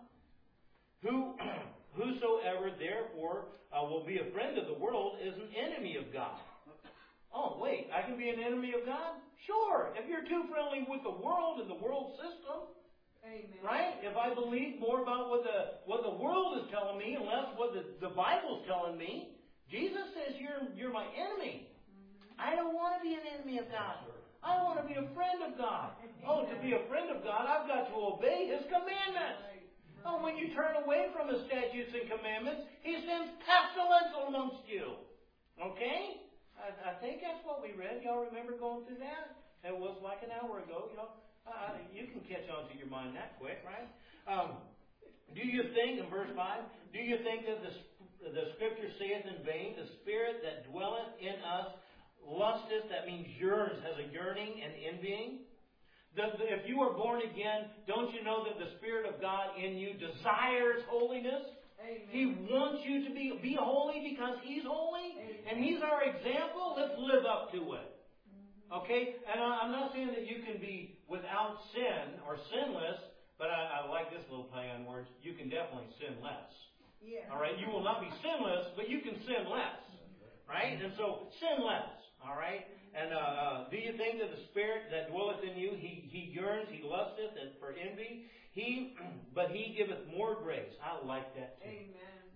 Who, whosoever, therefore, uh, will be a friend of the world is an enemy of God. Oh, wait, I can be an enemy of God? Sure, if you're too friendly with the world and the world system. Amen. Right? If I believe more about what the what the world is telling me and less what the, the Bible's telling me, Jesus says you're you're my enemy. Mm-hmm. I don't want to be an enemy of God. I want to be a friend of God. Oh, to be a friend of God, I've got to obey His commandments. Oh, when you turn away from His statutes and commandments, He sends pestilence amongst you. Okay? I, I think that's what we read. Y'all remember going through that? It was like an hour ago. You know, uh, you can catch on to your mind that quick, right? Um, do you think, in verse five, do you think that the, the Scripture saith in vain, the Spirit that dwelleth in us lusteth, that means yearns, has a yearning and envying? The, the, if you are born again, don't you know that the Spirit of God in you desires holiness? Amen. He wants you to be, be holy because He's holy. Amen. And He's our example. Let's live up to it. Mm-hmm. Okay? And I, I'm not saying that you can be without sin or sinless, but I, I like this little play on words. You can definitely sin less. Yeah. All right? You will not be sinless, but you can sin less. Right? And so, sin less. All right? And uh, uh, do you think that the Spirit that dwelleth in you, he, he yearns, he lusteth, and for envy? He, but He giveth more grace. I like that too. Amen.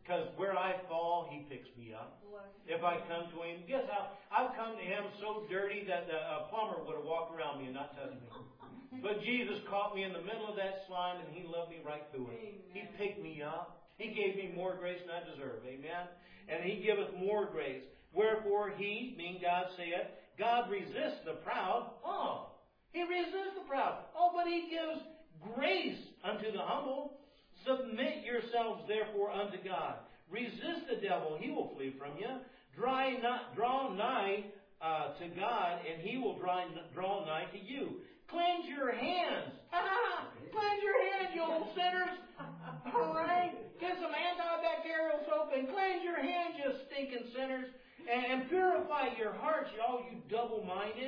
Because where I fall, He picks me up. If I come to Him, guess how? I've come to Him so dirty that the uh, plumber would have walked around me and not touched me. But Jesus caught me in the middle of that slime and He loved me right through it. Amen. He picked me up. He gave me more grace than I deserve. Amen? And He giveth more grace. Wherefore He, meaning God, saith, God resists the proud. Oh, He resists the proud. Oh, but He gives grace unto the humble. Submit yourselves therefore unto God. Resist the devil, he will flee from you. Draw, not, draw nigh uh, to God, and He will draw, draw nigh to you. Cleanse your hands. Ha-ha! Cleanse your hands, you old sinners. All right? Get some antibacterial soap and cleanse your hands, you stinking sinners. And, and purify your hearts, all you double-minded.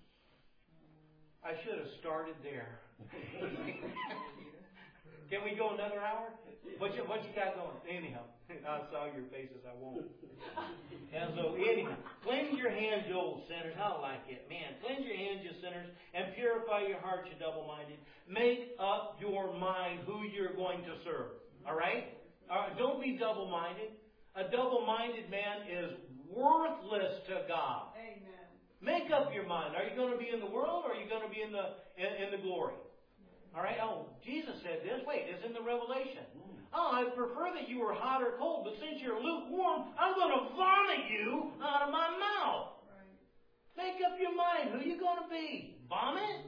I should have started there. Can we go another hour? What you, what you got going? Anyhow, I saw your faces, I won't. And so, anyhow, cleanse your hands, you old sinners. I like it. Man, cleanse your hands, you sinners, and purify your hearts, you double-minded. Make up your mind who you're going to serve. All right? All right, don't be double-minded. A double-minded man is worthless to God. Amen. Make up your mind. Are you going to be in the world or are you going to be in the in, in the glory? All right. Oh, Jesus said this. Wait, it's in the Revelation. Oh, I prefer that you were hot or cold, but since you're lukewarm, I'm going to vomit you out of my mouth. Right. Make up your mind. Who are you going to be? Vomit?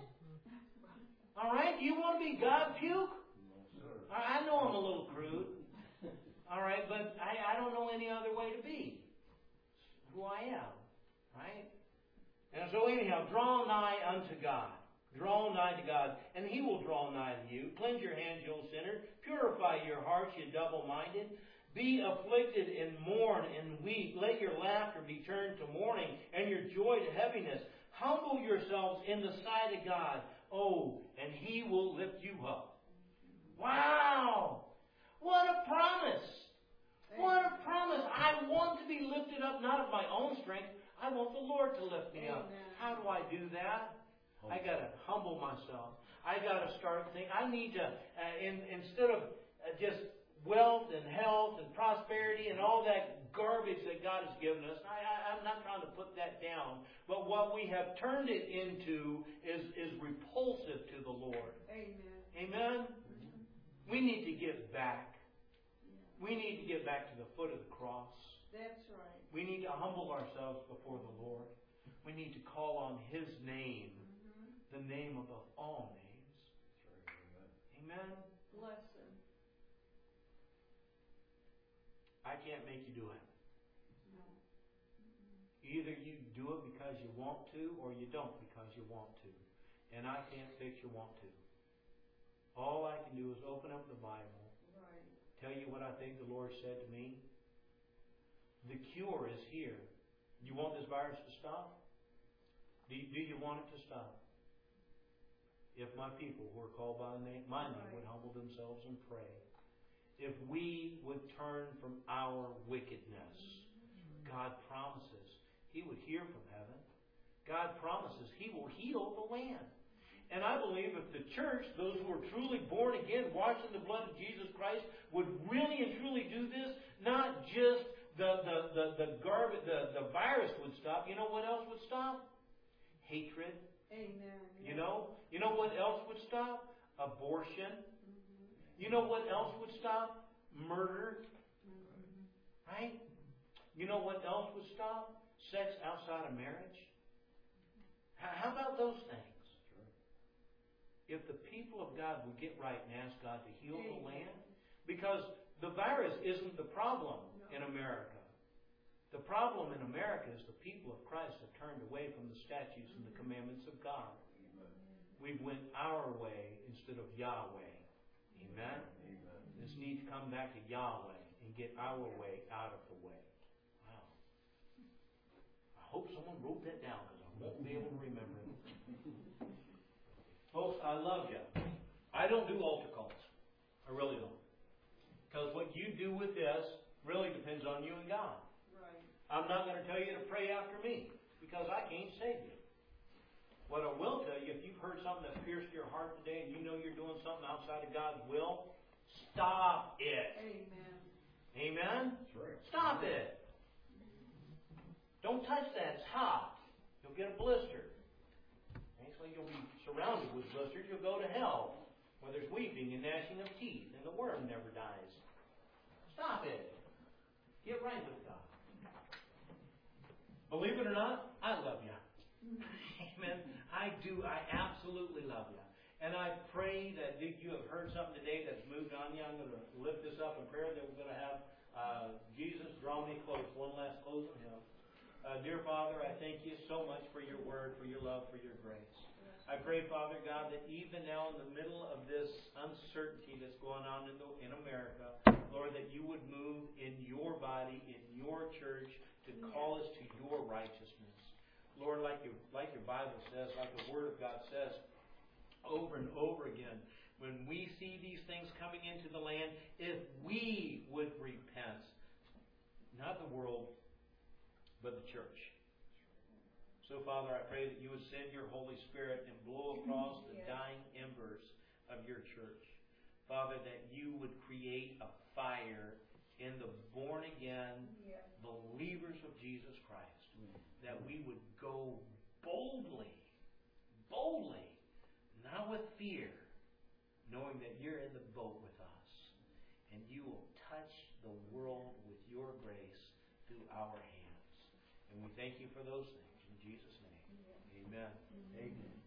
All right. Do you want to be God puke? I know I'm a little crude. All right, but I, I don't know any other way to be who I am. Right? And so anyhow, draw nigh unto God. Draw nigh to God, and He will draw nigh to you. Cleanse your hands, you old sinner. Purify your hearts, you double-minded. Be afflicted and mourn and weep. Let your laughter be turned to mourning, and your joy to heaviness. Humble yourselves in the sight of God. Oh, and He will lift you up. Wow! What a promise! What a promise! I want to be lifted up, not of my own strength. I want the Lord to lift me up. How do I do that? I got to humble myself. I got to start thinking. I need to, uh, in, instead of uh, just wealth and health and prosperity and all that garbage that God has given us, I, I, I'm not trying to put that down. But what we have turned it into is, is repulsive to the Lord. Amen. Amen? Mm-hmm. We need to get back. Yeah. We need to get back to the foot of the cross. That's right. We need to humble ourselves before the Lord. We need to call on His name. The name above all names. Amen. Bless Him. I can't make you do it. No. Either you do it because you want to, or you don't because you want to. And I can't fix your want to. All I can do is open up the Bible, right. Tell you what I think the Lord said to me. The cure is here. You want this virus to stop? Do you, do you want it to stop? If my people who are called by name, my name would humble themselves and pray. If we would turn from our wickedness, God promises He would hear from heaven. God promises He will heal the land. And I believe if the church, those who are truly born again, washed in the blood of Jesus Christ, would really and truly do this, not just the the the, the garbage, the, the virus would stop. You know what else would stop? Hatred. Amen. You know? You know what else would stop? Abortion. Mm-hmm. You know what else would stop? Murder. Mm-hmm. Right? You know what else would stop? Sex outside of marriage. How about those things? Sure. If the people of God would get right and ask God to heal Amen. The land, because the virus isn't the problem no. in America. The problem in America is the people of Christ have turned away from the statutes and the commandments of God. Amen. We've went our way instead of Yahweh. Amen? Amen. This needs to come back to Yahweh and get our way out of the way. Wow. I hope someone wrote that down because I won't be able to remember it. Folks, I love you. I don't do altar calls. I really don't. Because what you do with this really depends on you and God. I'm not going to tell you to pray after me because I can't save you. What I will tell you, if you've heard something that pierced your heart today and you know you're doing something outside of God's will, stop it. Amen. Amen? That's right. Stop it. Don't touch that. It's hot. You'll get a blister. Actually, you'll be surrounded with blisters. You'll go to hell where there's weeping and gnashing of teeth and the worm never dies. Stop it. Get right with God. Believe it or not, I love you. Amen. I do. I absolutely love you. And I pray that you have heard something today that's moved on you. I'm going to lift this up in prayer that we're going to have uh, Jesus draw me close. One last closing hymn. Uh, dear Father, I thank you so much for your word, for your love, for your grace. I pray, Father God, that even now in the middle of this uncertainty that's going on in, the, in America, Lord, that you would move in your body, in your church, to call us to your righteousness. Lord, like your, like your Bible says, like the Word of God says, over and over again, when we see these things coming into the land, if we would repent, not the world, but the church. So, Father, I pray that you would send your Holy Spirit and blow across the dying embers of your church. Father, that you would create a fire in the born-again believers of Jesus Christ. That we would go boldly, boldly, not with fear, knowing that you're in the boat with us. And you will touch the world with your grace through our hands. And we thank you for those things. In Jesus' name, amen. Amen.